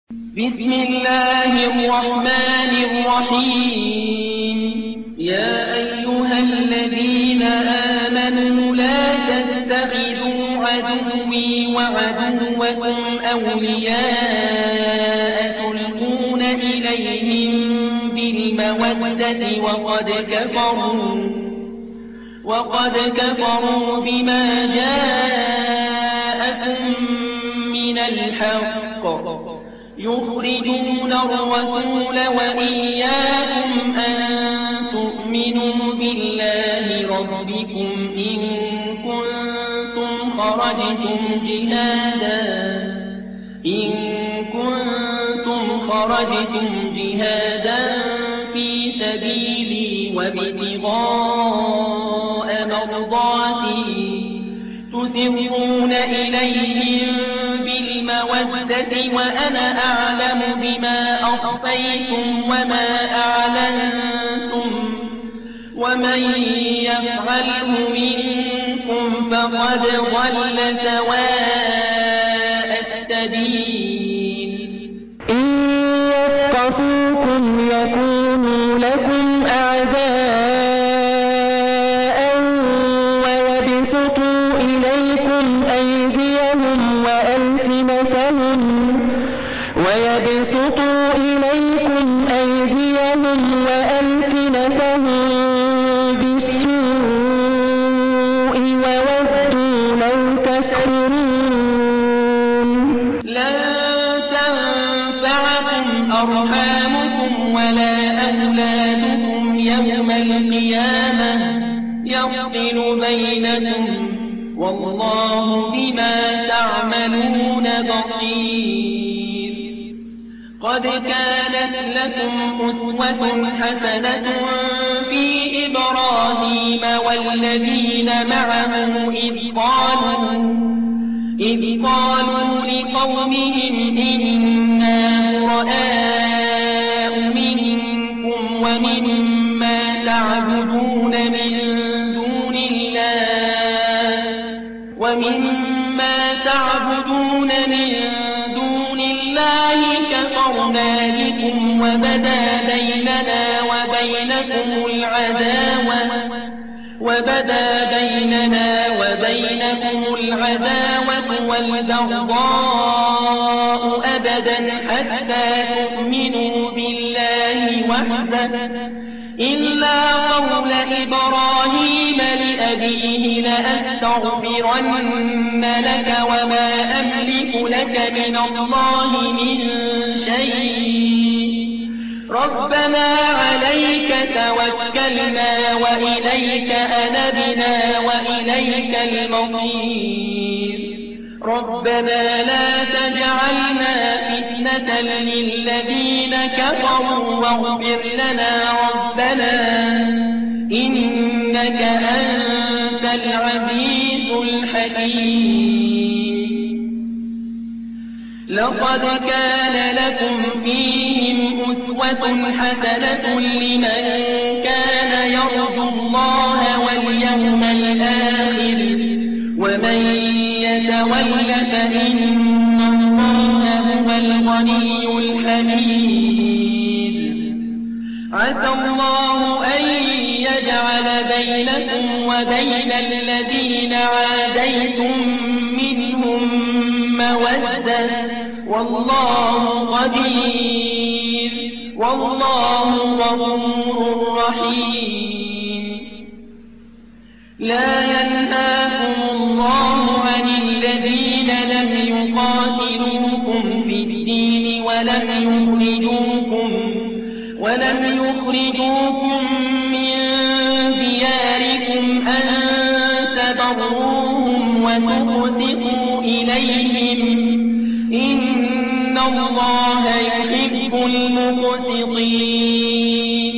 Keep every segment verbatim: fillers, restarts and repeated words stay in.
بسم الله الرحمن الرحيم يا أيها الذين آمنوا لا تتخذوا عدوي وعدوكم أولياء تلقون إليهم بالمودة وقد كفروا وقد كفروا بما جاءكم من الحق يخرجون الرسول وإياكم أن تؤمنوا بالله ربكم إن كنتم خرجتم جهادا إن كنتم خرجتم جهادا في سبيلي وابتغاء مرضاتي تسرون إليهم بالمودة وأنا أعلم بما أخفيتم وما أعلنتم ومن يفعله منكم فقد ضل سواء السبيل إن يثقفوكم يكونوا لكم أعداء ويبسطوا إليكم أيديهم وألسنتهم ويبسطوا إليكم أيديهم وألسنتهم بالسوء وودوا لو تكفرون لن تنفعكم أرحامكم ولا أولادكم يوم القيامة يفصل بينكم والله بما تعملون بصير قد كانت لكم أسوة حسنة في إبراهيم والذين معه إذ قالوا إذ قالوا لقومهم إنا براء منكم ومما تعبدون من دون الله ومما تعبدون من دون الله كفرنا بكم وبدا بيننا وبينكم العداوة وبدا بيننا وبينكم العداوة والبغضاء أبدا حتى تؤمنوا بالله وحده إلا قول إبراهيم لأبيه لأستغفرن لك وما أملك لك من الله من شيء ربنا عليك توكلنا وإليك أنبنا وإليك المصير ربنا لا تجعلنا فتنة للذين كفروا واغفر لنا ربنا إنك أنت العزيز الحكيم لقد كان لكم فيهم أسوة حسنة لمن كان يرجو الله واليوم الآخر ومن يتول فإن الله هو الغني الحميد عسى الله أن يجعل بينكم وبين الذين عاديتم منهم مودة والله قدير والله غفور رحيم لا ينهاكم الله عن الذين لم يقاتلوكم في الدين ولم يخرجوكم ولم يخرجوكم من دياركم أن تبروهم وتقسطوا إليهم إن الله يحب المقسطين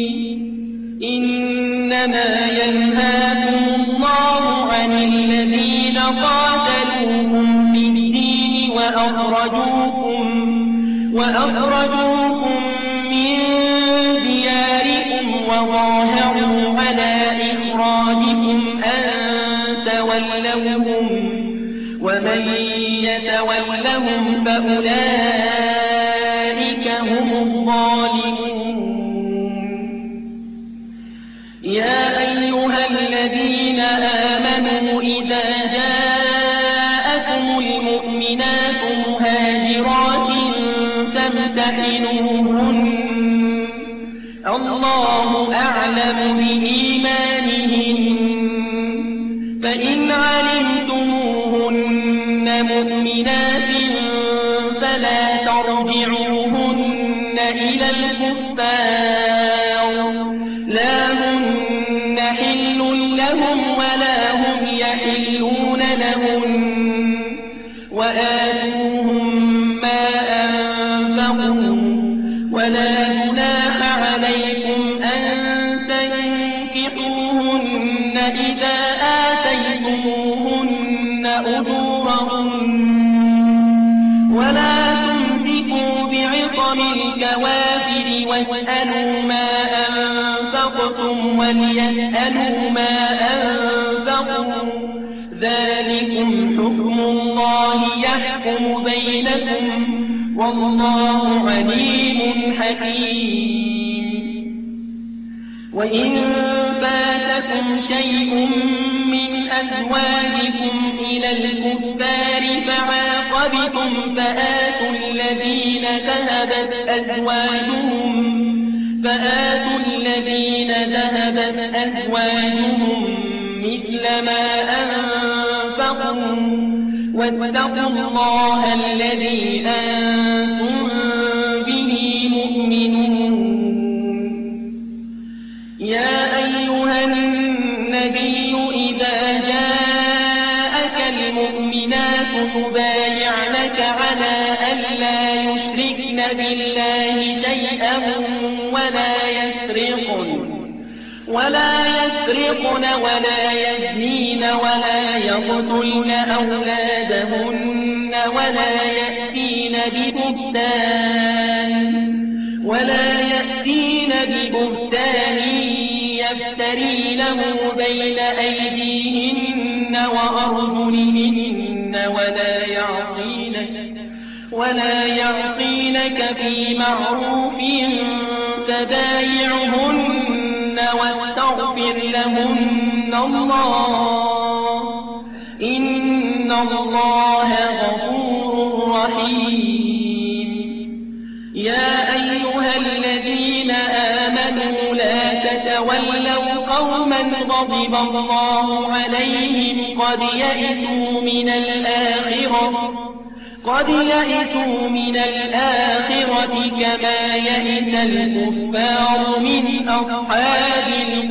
إنما ينهاكم الله عن الذين قاتلوكم في الدين وأخرجوكم وأخرجوكم من دياركم وظاهروا على إخراجكم أن تولوهم ومن يتولهم فأولئك تمتحنوهن الله أعلم بإيمانهن فإن علمتموهن مؤمنات فلا ترجعوهن إلى الكفار لا هن حل لهم ولا هم يحلون لهن وآتوهم ما أنفقوا ولا جناح عليكم أن تنكحوهن إذا آتيتموهن أجورهن ولا تمسكوا بعصم الكوافر واسألوا ما أنفقتم وليسألوا ما أنفقوا ذلكم حكم الله يحكم بينكم والله عليم حكيم وإن فاتكم شيء من أزواجكم إلى الكفار فعاقبتم فآتوا الذين ذهبت أزواجهم فآتوا الذين ذهبت أزواجهم مثل ما أنفقوا واتقوا الله الذي أنتم به مؤمنون يا أيها النبي إذا جاءك المؤمنات تبايعنك على ألا يشركن بالله شيئا ولا يسرقن ولا يسرقن ولا يزنين ولا يقتلن أولادهن ولا يأتين ببهتان ولا يأتين ببهتان يفترينه بين أيديهن وأرجلهن ولا يعصينك ولا يعصينك في معروف فبايعهن واستغفر لهن الله إن الله غفور رحيم يا أيها الذين آمنوا لا تتولوا قوما غضب الله عليهم قد يئسوا من الآخرة قد يئسوا من الآخرة كما يئس الكفار من أصحاب القبور